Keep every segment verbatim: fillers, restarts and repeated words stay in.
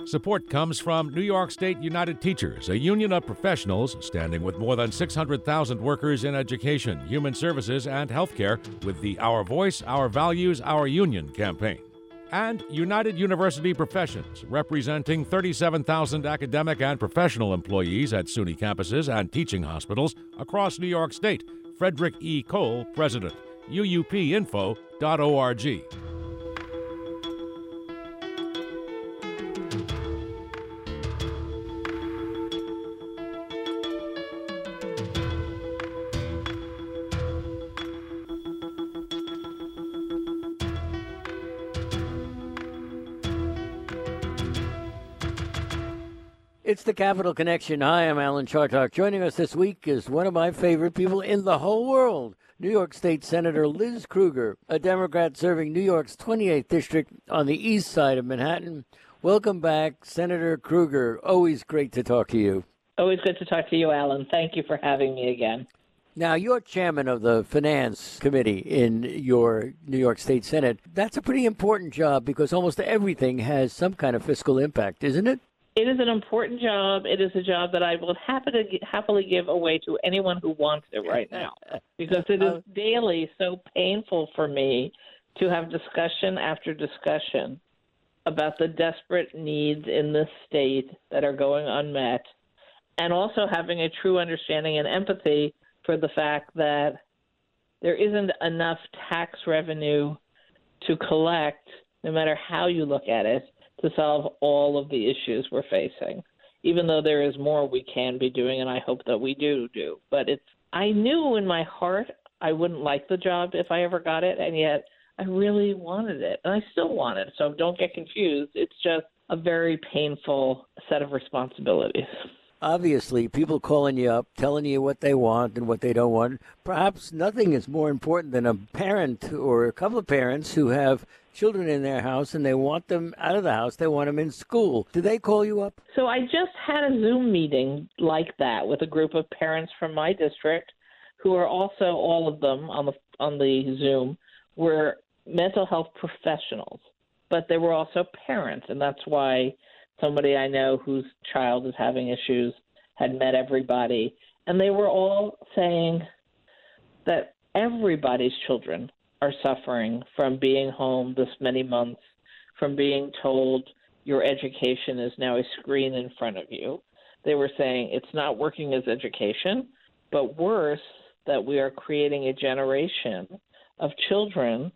Support comes from New York State United Teachers, a union of professionals standing with more than six hundred thousand workers in education, human services, and healthcare with the Our Voice, Our Values, Our Union campaign. And United University Professions, representing thirty-seven thousand academic and professional employees at SUNY campuses and teaching hospitals across New York State. Frederick E. Cole, President. U U P info dot org. It's the Capital Connection. Hi, I'm Alan Chartock. Joining us this week is one of my favorite people in the whole world, New York State Senator Liz Krueger, a Democrat serving New York's twenty-eighth District on the east side of Manhattan. Welcome back, Senator Krueger. Always great to talk to you. Always good to talk to you, Alan. Thank you for having me again. Now, you're chairman of the Finance Committee in your New York State Senate. That's a pretty important job because almost everything has some kind of fiscal impact, isn't it? It is an important job. It is a job that I will happy to, happily give away to anyone who wants it right now because it is daily so painful for me to have discussion after discussion about the desperate needs in this state that are going unmet, and also having a true understanding and empathy for the fact that there isn't enough tax revenue to collect, no matter how you look at it, to solve all of the issues we're facing, even though there is more we can be doing, and I hope that we do do. But it's I knew in my heart I wouldn't like the job if I ever got it, and yet I really wanted it, and I still want it. So don't get confused. It's just a very painful set of responsibilities. Obviously, people calling you up, telling you what they want and what they don't want. Perhaps nothing is more important than a parent or a couple of parents who have children in their house and they want them out of the house. They want them in school. Do they call you up? So I just had a Zoom meeting like that with a group of parents from my district who are also, all of them on the on the Zoom, were mental health professionals. But they were also parents, and that's why somebody I know whose child is having issues had met everybody. And they were all saying that everybody's children are suffering from being home this many months, from being told your education is now a screen in front of you. They were saying it's not working as education, but worse, that we are creating a generation of children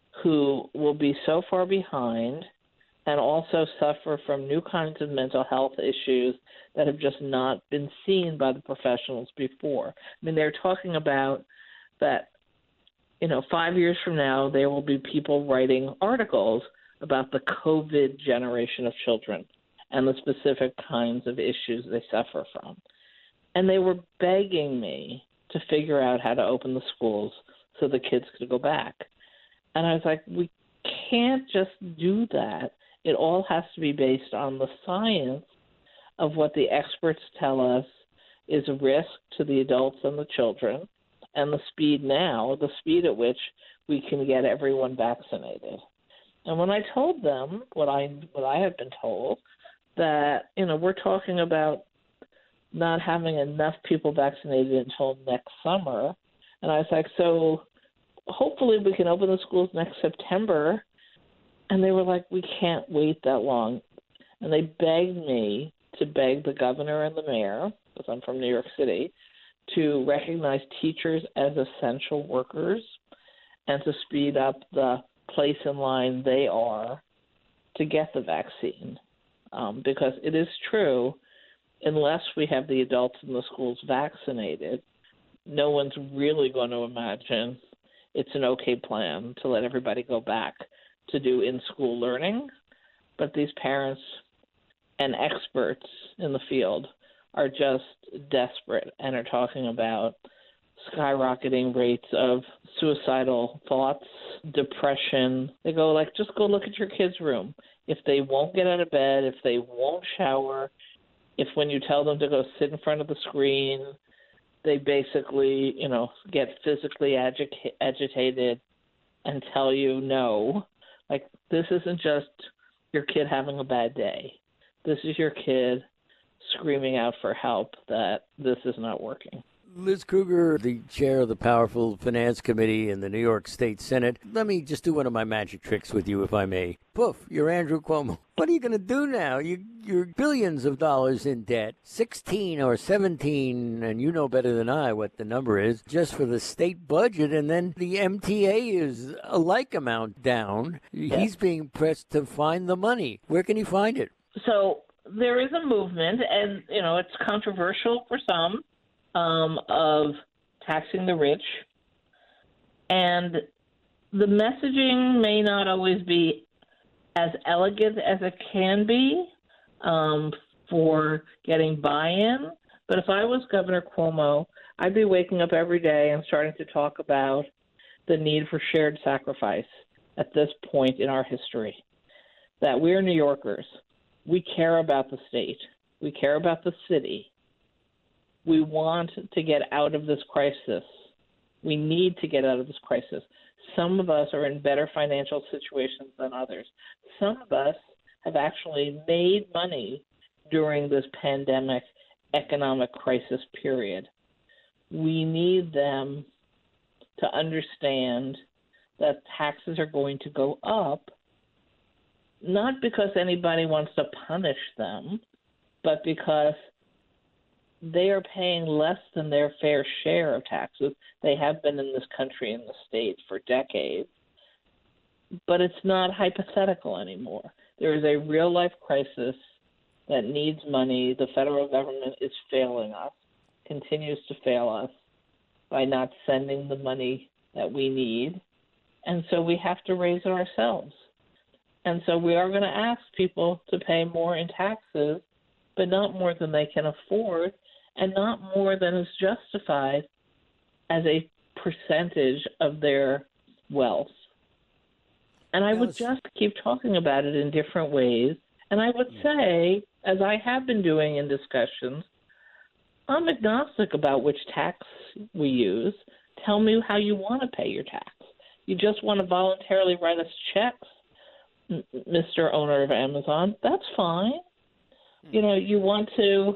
who will be so far behind and also suffer from new kinds of mental health issues that have just not been seen by the professionals before. I mean, they're talking about that, you know, five years from now, there will be people writing articles about the COVID generation of children and the specific kinds of issues they suffer from. And they were begging me to figure out how to open the schools so the kids could go back. And I was like, we can't just do that. It all has to be based on the science of what the experts tell us is a risk to the adults and the children, and the speed now, the speed at which we can get everyone vaccinated. And when I told them what I what I had been told, that, you know, we're talking about not having enough people vaccinated until next summer, and I was like, so hopefully we can open the schools next September. And they were like, we can't wait that long. And they begged me to beg the governor and the mayor, because I'm from New York City, to recognize teachers as essential workers and to speed up the place in line they are to get the vaccine. Um, because it is true, unless we have the adults in the schools vaccinated, no one's really going to imagine it's an okay plan to let everybody go back to do in-school learning. But these parents and experts in the field are just desperate and are talking about skyrocketing rates of suicidal thoughts, depression. They go like, just go look at your kid's room. If they won't get out of bed, if they won't shower, if when you tell them to go sit in front of the screen, they basically, you know, get physically agi- agitated and tell you no. Like, this isn't just your kid having a bad day. this is your kid screaming out for help that this is not working. Liz Krueger, the chair of the powerful Finance Committee in the New York State Senate. Let me just do one of my magic tricks with you, if I may. Poof, you're Andrew Cuomo. What are you going to do now? You, you're billions of dollars in debt, sixteen or seventeen, and you know better than I what the number is, just for the state budget, and then the M T A is a like amount down. Yeah. He's being pressed to find the money. Where can he find it? So there is a movement, and, you know, it's controversial for some, um, of taxing the rich. And the messaging may not always be as elegant as it can be um, for getting buy-in. But if I was Governor Cuomo, I'd be waking up every day and starting to talk about the need for shared sacrifice at this point in our history, that we're New Yorkers. We care about the state. We care about the city. We want to get out of this crisis. We need to get out of this crisis. Some of us are in better financial situations than others. Some of us have actually made money during this pandemic economic crisis period. We need them to understand that taxes are going to go up, not because anybody wants to punish them, but because they are paying less than their fair share of taxes. They have been in this country and the state for decades. But it's not hypothetical anymore. There is a real-life crisis that needs money. The federal government is failing us, continues to fail us by not sending the money that we need. And so we have to raise it ourselves. And so we are going to ask people to pay more in taxes, but not more than they can afford, and not more than is justified as a percentage of their wealth. And I would just keep talking about it in different ways. And I would say, as I have been doing in discussions, I'm agnostic about which tax we use. Tell me how you want to pay your tax. You just want to voluntarily write us checks, Mister Owner of Amazon, that's fine. You know, you want to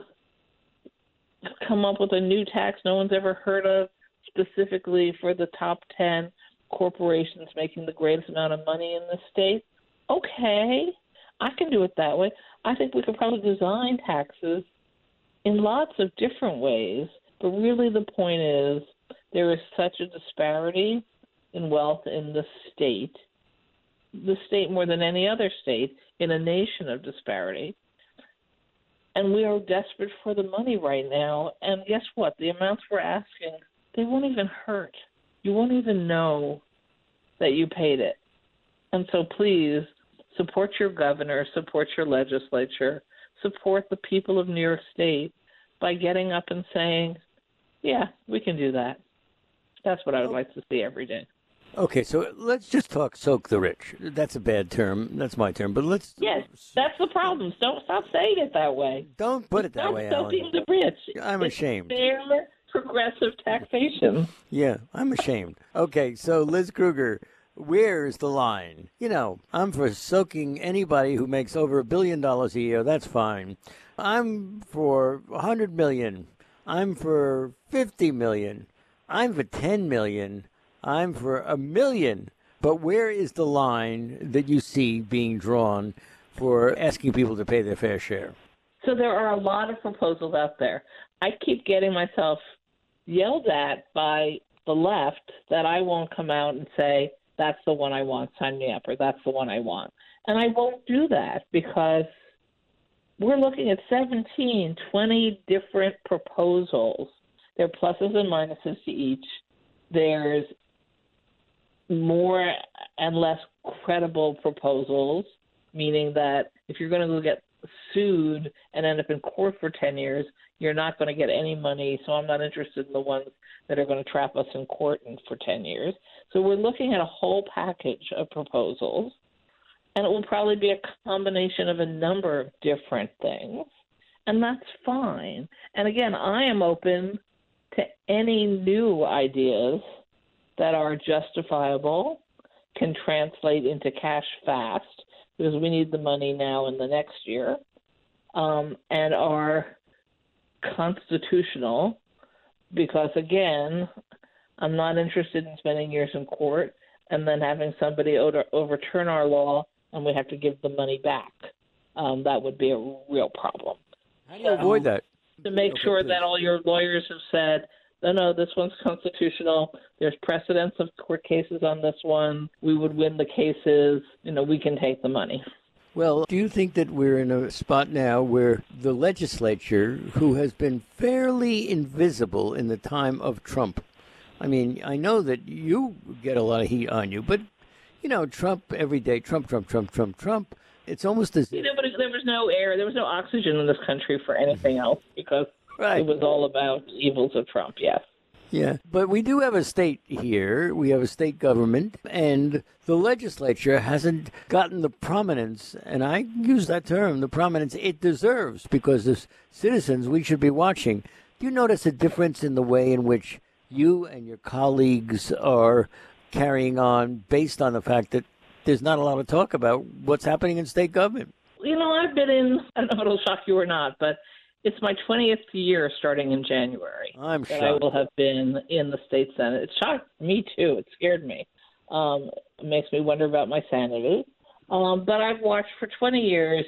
come up with a new tax no one's ever heard of, specifically for the top ten corporations making the greatest amount of money in the state. Okay, I can do it that way. I think we could probably design taxes in lots of different ways, but really the point is there is such a disparity in wealth in the state, the state more than any other state, in a nation of disparity. And we are desperate for the money right now. And guess what? The amounts we're asking, they won't even hurt. You won't even know that you paid it. And so please support your governor, support your legislature, support the people of New York State by getting up and saying, yeah, we can do that. That's what I would like to see every day. Okay, so let's just talk soak the rich. That's a bad term. That's my term. But let's... Yes, that's the problem. Don't stop saying it that way. Don't put it that Stop way, soaking Alan. the rich. I'm it's ashamed. Fair, progressive taxation. Yeah, I'm ashamed. Okay, so Liz Krueger, where is the line? You know, I'm for soaking anybody who makes over a billion dollars a year. That's fine. I'm for one hundred million dollars. I'm for fifty million dollars. I'm for ten million dollars. I'm for a million. But where is the line that you see being drawn for asking people to pay their fair share? So there are a lot of proposals out there. I keep getting myself yelled at by the left that I won't come out and say, that's the one I want, sign me up, or that's the one I want. And I won't do that because we're looking at seventeen, twenty different proposals. There are pluses and minuses to each. There's more and less credible proposals, meaning that if you're going to get sued and end up in court for ten years, you're not going to get any money. So I'm not interested in the ones that are going to trap us in court for ten years. So we're looking at a whole package of proposals, and it will probably be a combination of a number of different things, and that's fine. And again, I am open to any new ideas that are justifiable, can translate into cash fast, because we need the money now and the next year. um, and are constitutional because, again, I'm not interested in spending years in court and then having somebody over- overturn our law and we have to give the money back. Um, that would be a real problem. How do you avoid that? To make Okay, sure please. that all your lawyers have said, no, no, this one's constitutional. There's precedence of court cases on this one. We would win the cases. You know, we can take the money. Well, do you think that we're in a spot now where the legislature, who has been fairly invisible in the time of Trump, I mean, I know that you get a lot of heat on you, but, you know, Trump every day, Trump, Trump, Trump, Trump, Trump, it's almost as if... You know, but there was no air, there was no oxygen in this country for anything else because Right. it was all about evils of Trump, yes. Yeah, but we do have a state here. We have a state government, and the legislature hasn't gotten the prominence, and I use that term, the prominence it deserves, because as citizens, we should be watching. Do you notice a difference in the way in which you and your colleagues are carrying on based on the fact that there's not a lot of talk about what's happening in state government? You know, I've been in, I don't know if it'll shock you or not, but it's my twentieth year starting in January. I'm that shocked. I will have been in the state Senate. It shocked me, too. It scared me. Um, it makes me wonder about my sanity. Um, but I've watched for twenty years,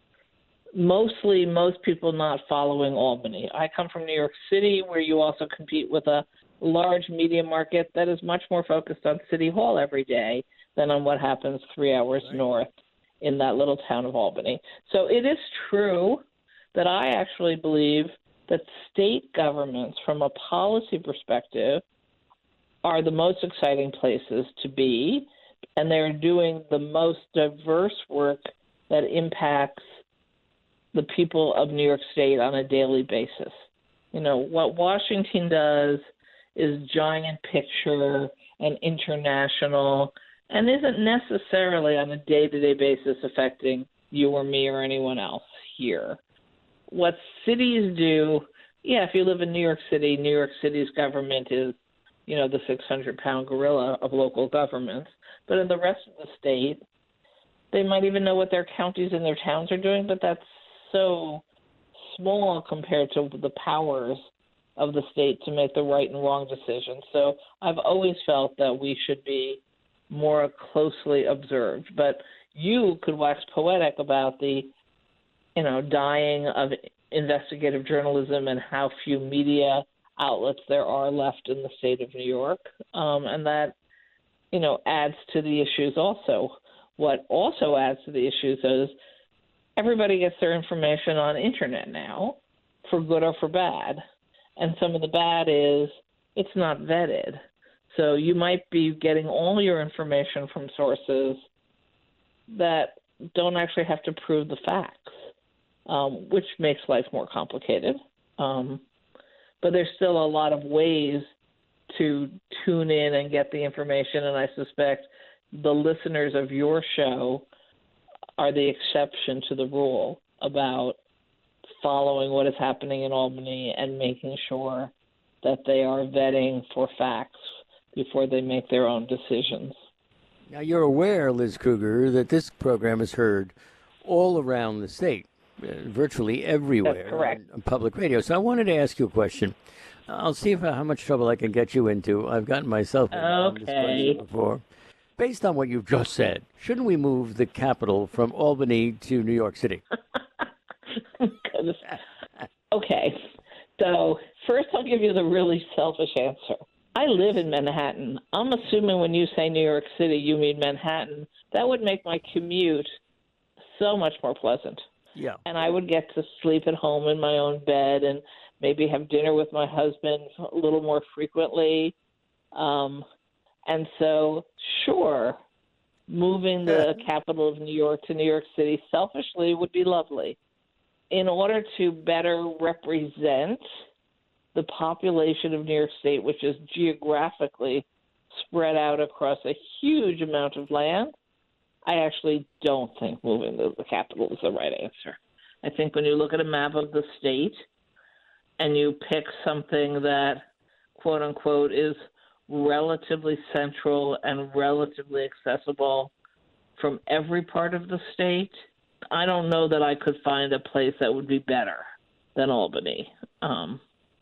mostly most people not following Albany. I come from New York City, where you also compete with a large media market that is much more focused on City Hall every day than on what happens three hours Right. north in that little town of Albany. So it is true that I actually believe that state governments, from a policy perspective, are the most exciting places to be, and they're doing the most diverse work that impacts the people of New York State on a daily basis. You know, what Washington does is giant picture and international and isn't necessarily on a day-to-day basis affecting you or me or anyone else here. What cities do, yeah, if you live in New York City, New York City's government is, you know, the six hundred pound gorilla of local governments. But in the rest of the state, they might even know what their counties and their towns are doing, but that's so small compared to the powers of the state to make the right and wrong decisions. So I've always felt that we should be more closely observed. But you could wax poetic about the, you know, dying of investigative journalism and how few media outlets there are left in the state of New York. Um, and that, you know, adds to the issues also. What also adds to the issues is everybody gets their information on internet now, for good or for bad. And some of the bad is it's not vetted. So you might be getting all your information from sources that don't actually have to prove the facts, um, which makes life more complicated. Um, but there's still a lot of ways to tune in and get the information, and I suspect the listeners of your show are the exception to the rule about following what is happening in Albany and making sure that they are vetting for facts before they make their own decisions. Now, you're aware, Liz Kruger, that this program is heard all around the state, uh, virtually everywhere. That's correct. On, on public radio. So I wanted to ask you a question. I'll see if, how much trouble I can get you into. I've gotten myself in on this Okay. question before. Based on what you've just said, shouldn't we move the capital from Albany to New York City? Okay. So first I'll give you the really selfish answer. I live in Manhattan. I'm assuming when you say New York City, you mean Manhattan. That would make my commute so much more pleasant. Yeah. And I would get to sleep at home in my own bed and maybe have dinner with my husband a little more frequently. Um, and so, sure, moving the capital of New York to New York City selfishly would be lovely. In order to better represent the population of New York State, which is geographically spread out across a huge amount of land, I actually don't think moving the, the capital is the right answer. I think when you look at a map of the state and you pick something that, quote unquote, is relatively central and relatively accessible from every part of the state, I don't know that I could find a place that would be better than Albany. Um,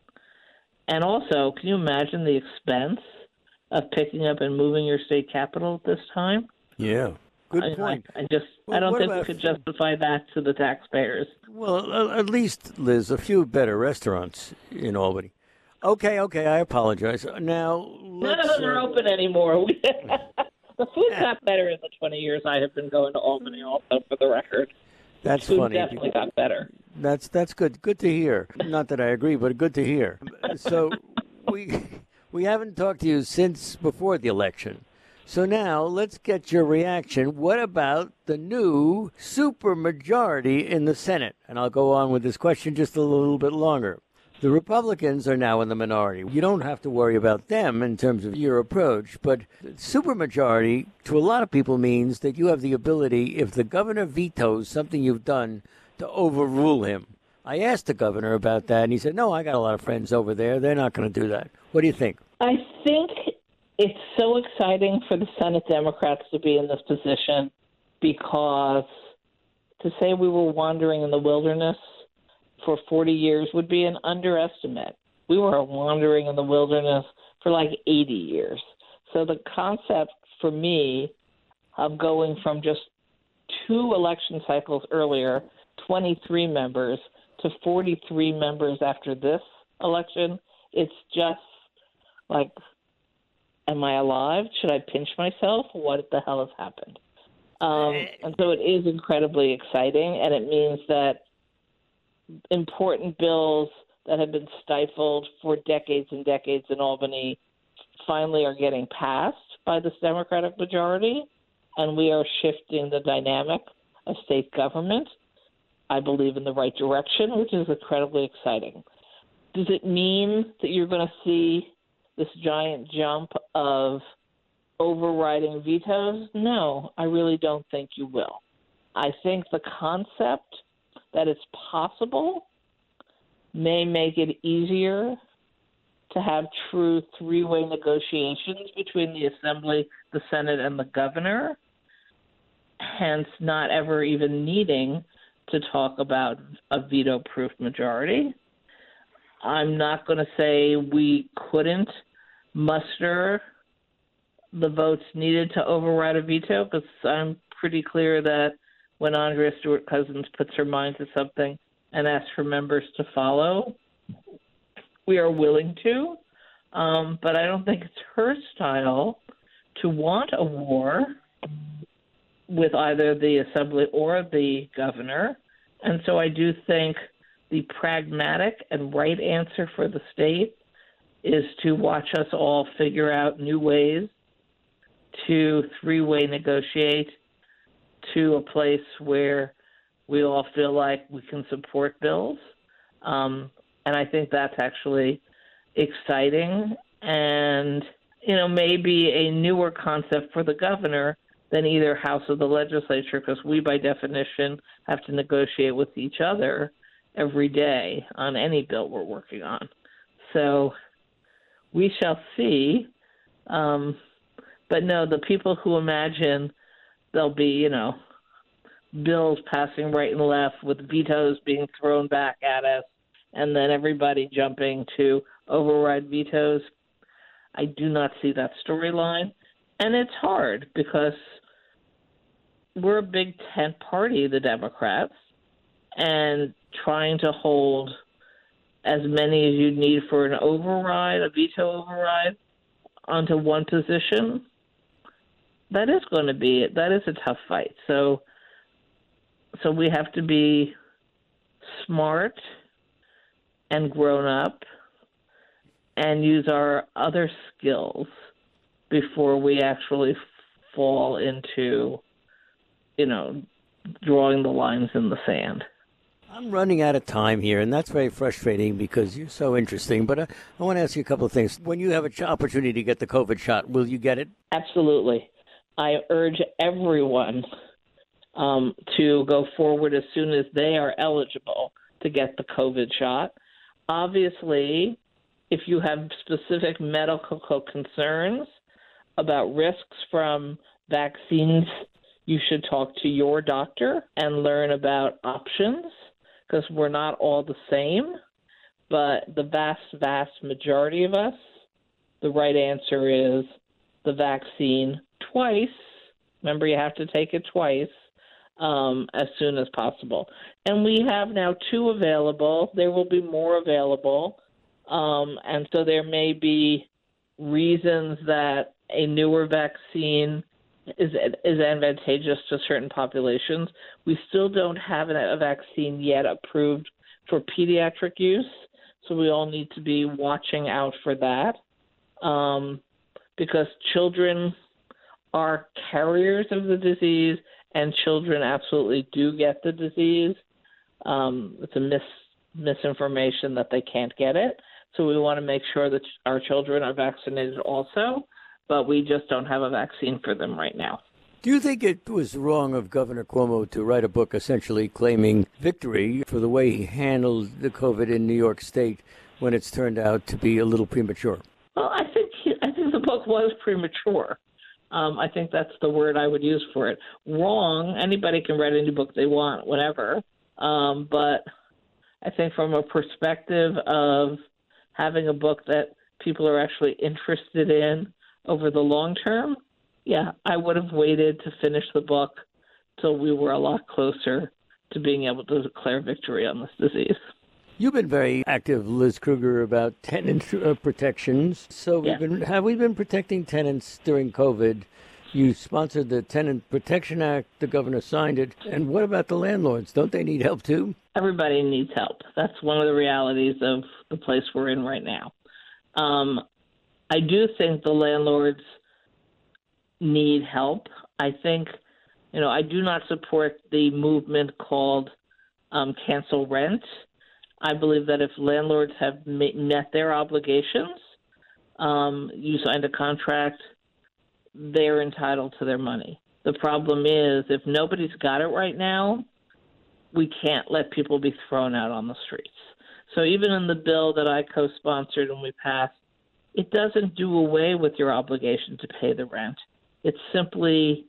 and also, can you imagine the expense of picking up and moving your state capital at this time? Yeah, good I, point. I, I just, Well, I don't what think we about- could justify that to the taxpayers. Well, a- at least, Liz, a few better restaurants in Albany. Okay, okay, I apologize. Now, None let's... of them are uh, open anymore. The food got better in the twenty years I have been going to Albany, also, for the record. That's Food funny. definitely got better. That's that's good. Good to hear. Not that I agree, but good to hear. So we we haven't talked to you since before the election. So now let's get your reaction. What about the new supermajority in the Senate? And I'll go on with this question just a little bit longer. The Republicans are now in the minority. You don't have to worry about them in terms of your approach, but supermajority to a lot of people means that you have the ability, if the governor vetoes something you've done, to overrule him. I asked the governor about that, and he said, no, I got a lot of friends over there. They're not going to do that. What do you think? I think it's so exciting for the Senate Democrats to be in this position because to say we were wandering in the wilderness for forty years would be an underestimate. We were wandering in the wilderness for like eighty years. So the concept for me of going from just two election cycles earlier, twenty-three members, to forty-three members after this election, it's just like, am I alive? Should I pinch myself? What the hell has happened? Um, and so it is incredibly exciting, and it means that important bills that have been stifled for decades and decades in Albany finally are getting passed by this Democratic majority, and we are shifting the dynamic of state government, I believe, in the right direction, which is incredibly exciting. Does it mean that you're going to see this giant jump of overriding vetoes? No, I really don't think you will. I think the concept that it's possible may make it easier to have true three-way negotiations between the Assembly, the Senate, and the governor, hence not ever even needing to talk about a veto-proof majority. I'm not going to say we couldn't muster the votes needed to override a veto, because I'm pretty clear that when Andrea Stewart-Cousins puts her mind to something and asks for members to follow, we are willing to. Um, but I don't think it's her style to want a war with either the Assembly or the governor. And so I do think the pragmatic and right answer for the state is to watch us all figure out new ways to three-way negotiate to a place where we all feel like we can support bills. Um, and I think that's actually exciting and, you know, maybe a newer concept for the governor than either house of the legislature, because we, by definition, have to negotiate with each other every day on any bill we're working on. So we shall see. Um, but no, the people who imagine there'll be, you know, bills passing right and left with vetoes being thrown back at us and then everybody jumping to override vetoes, I do not see that storyline. And it's hard because we're a big tent party, the Democrats, and trying to hold as many as you need for an override, a veto override, onto one position, that is going to be, that is a tough fight. So, so we have to be smart and grown up and use our other skills before we actually fall into, you know, drawing the lines in the sand. I'm running out of time here, and that's very frustrating because you're so interesting. But I, I want to ask you a couple of things. When you have an ch- opportunity to get the COVID shot, will you get it? Absolutely. I urge everyone um, to go forward as soon as they are eligible to get the COVID shot. Obviously, if you have specific medical concerns about risks from vaccines you should talk to your doctor and learn about options, because we're not all the same. But the vast, vast majority of us, the right answer is the vaccine twice. Remember, you have to take it twice um, as soon as possible. And we have now two available. There will be more available. Um, and so there may be reasons that a newer vaccine is is advantageous to certain populations. We still don't have a vaccine yet approved for pediatric use, so we all need to be watching out for that, um, because children are carriers of the disease, and children absolutely do get the disease. Um, it's a mis misinformation that they can't get it, so we want to make sure that our children are vaccinated also, but we just don't have a vaccine for them right now. Do you think it was wrong of Governor Cuomo to write a book essentially claiming victory for the way he handled the COVID in New York State when it's turned out to be a little premature? Well, I think I think the book was premature. Um, I think that's the word I would use for it. Wrong, anybody can write any book they want, whatever. Um, but I think from a perspective of having a book that people are actually interested in over the long term, yeah, I would have waited to finish the book till we were a lot closer to being able to declare victory on this disease. You've been very active, Liz Krueger, about tenant uh, protections. So we've Yeah. been, have we been protecting tenants during COVID? You sponsored the Tenant Protection Act. The governor signed it. And what about the landlords? Don't they need help too? Everybody needs help. That's one of the realities of the place we're in right now. Um, I do think the landlords need help. I think, you know, I do not support the movement called um, cancel rent. I believe that if landlords have met their obligations, um, you signed a contract, they're entitled to their money. The problem is, if nobody's got it right now, we can't let people be thrown out on the streets. So even in the bill that I co-sponsored and we passed, it doesn't do away with your obligation to pay the rent. It simply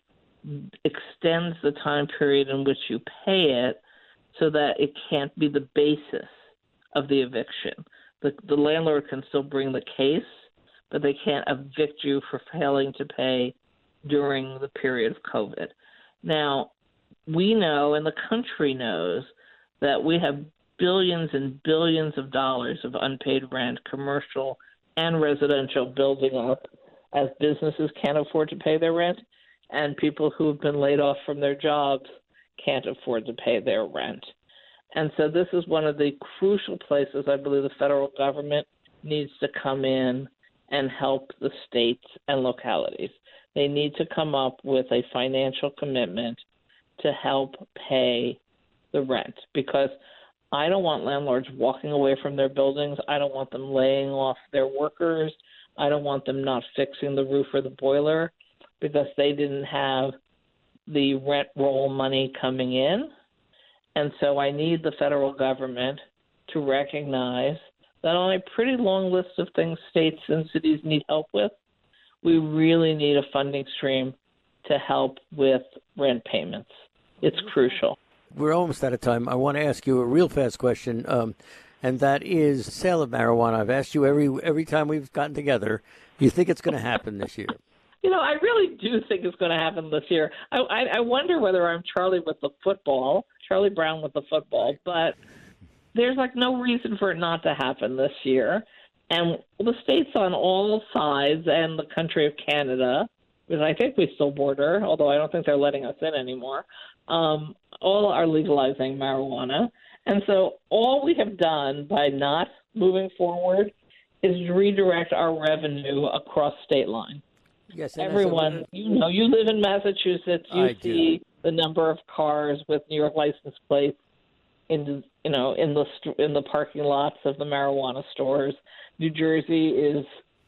extends the time period in which you pay it so that it can't be the basis of the eviction. The, the landlord can still bring the case, but they can't evict you for failing to pay during the period of COVID. Now, we know, and the country knows, that we have billions and billions of dollars of unpaid rent, commercial and residential, building up as businesses can't afford to pay their rent, and people who have been laid off from their jobs can't afford to pay their rent. And so this is one of the crucial places I believe the federal government needs to come in and help the states and localities. They need to come up with a financial commitment to help pay the rent, because I don't want landlords walking away from their buildings. I don't want them laying off their workers. I don't want them not fixing the roof or the boiler because they didn't have the rent roll money coming in. And so I need the federal government to recognize that on a pretty long list of things states and cities need help with, we really need a funding stream to help with rent payments. It's crucial. We're almost out of time. I want to ask you a real fast question, um, and that is sale of marijuana. I've asked you every every time we've gotten together. You think it's going to happen this year? You know, I really do think it's going to happen this year. I, I, I wonder whether I'm Charlie with the football, Charlie Brown with the football, but there's like no reason for it not to happen this year. And the states on all sides and the country of Canada, because I think we still border, although I don't think they're letting us in anymore, um, all are legalizing marijuana. And so all we have done by not moving forward is redirect our revenue across state lines. Yes, Everyone, you know, you live in Massachusetts, you I see do. the number of cars with New York license plates in, you know, in the in the parking lots of the marijuana stores. New Jersey is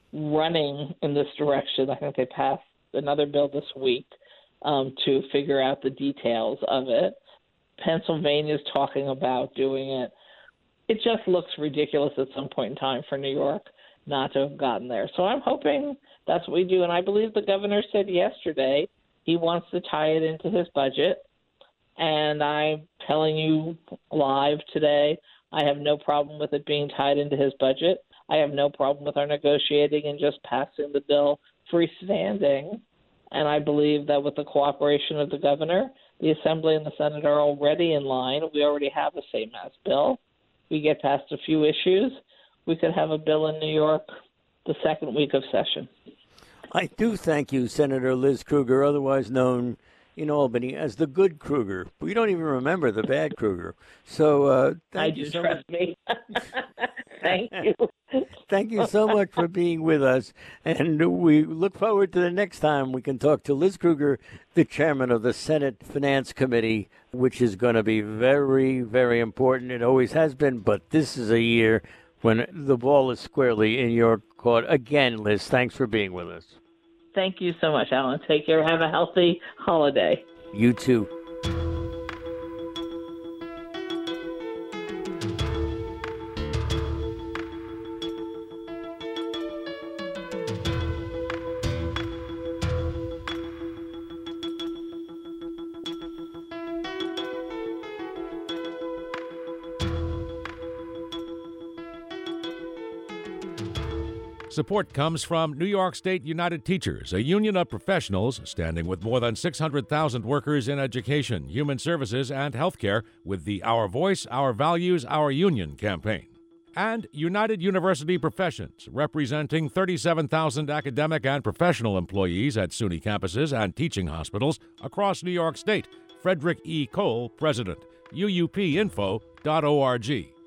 running in this direction. I think they passed another bill this week um, to figure out the details of it. Pennsylvania is talking about doing it. It just looks ridiculous at some point in time for New York not to have gotten there. So I'm hoping that's what we do. And I believe the governor said yesterday He wants to tie it into his budget. And I'm telling you live today, I have no problem with it being tied into his budget. I have no problem with our negotiating and just passing the bill freestanding. And I believe that with the cooperation of the governor, the Assembly and the Senate are already in line. We already have a same-as bill. We get past a few issues. We could have a bill in New York the second week of session. I do thank you, Senator Liz Krueger, otherwise known in Albany as the good Krueger. We don't even remember the bad Krueger. So uh, thank I you do, so trust much. me. Thank you. Thank you so much for being with us. And we look forward to the next time we can talk to Liz Krueger, the chairman of the Senate Finance Committee, which is going to be very, very important. It always has been, but this is a year when the ball is squarely in your court. Again, Liz, thanks for being with us. Thank you so much, Alan. Take care. Have a healthy holiday. You too. Support comes from New York State United Teachers, a union of professionals standing with more than six hundred thousand workers in education, human services, and healthcare with the Our Voice, Our Values, Our Union campaign. And United University Professions, representing thirty-seven thousand academic and professional employees at SUNY campuses and teaching hospitals across New York State. Frederick E. Cole, President, U U P info dot org.